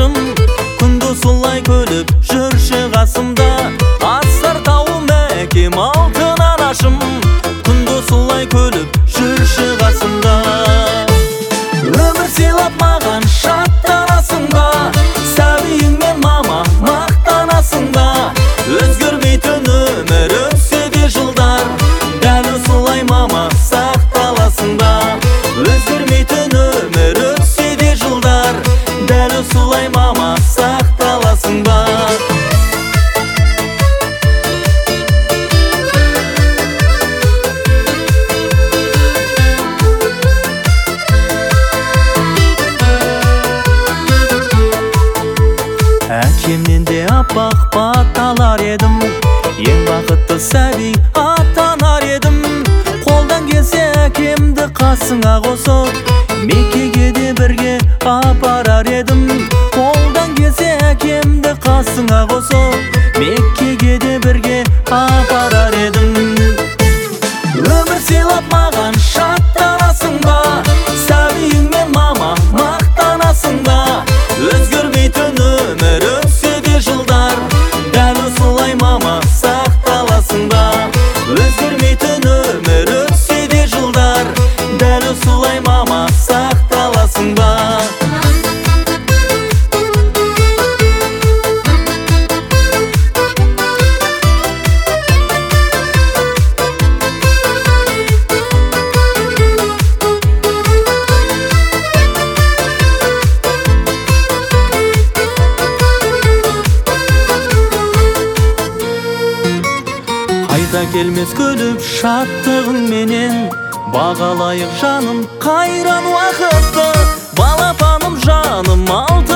анашым, күндү сулай күлүп жүрші қасымда. Асар тауым әкем алтын анашым, күндү сулай күлүп жүрші қасымда. Өмір сыйлап маған шаттанасың ба, сәбиіңмен мама мақтанасың ба. Өзгермейтін өмір өтсе де жылдар, дәл осылай мама сақталасың ба. Өзгермейтін өмір өтсе де жылдар, дәл осылай мама сақталасың ба. Әкемнен де аппақ баталар едім, ең бақытты сәби атанар едім. Қолдан келсе әкемді қасыңа қосып, Меккеге де бірге апарар едім. Қолдан келсе әкемді қасыңа қосып, Меккеге де бірге апарар едім. Өмір сыйлап маған шаттанасың ба, сәбиіңмен мама мақтанасың ба. Өзгермейтін өмір өтсе де жылдар, дәл осылай мама сақталасың ба. Өзгермейтін өмір өтсе де жылдар, дәл осылай мама сақталасың ба. Қайта келмес күліп шаттығың менен, бағалайық жаным қайран уақытты. Балапаным жаным алтын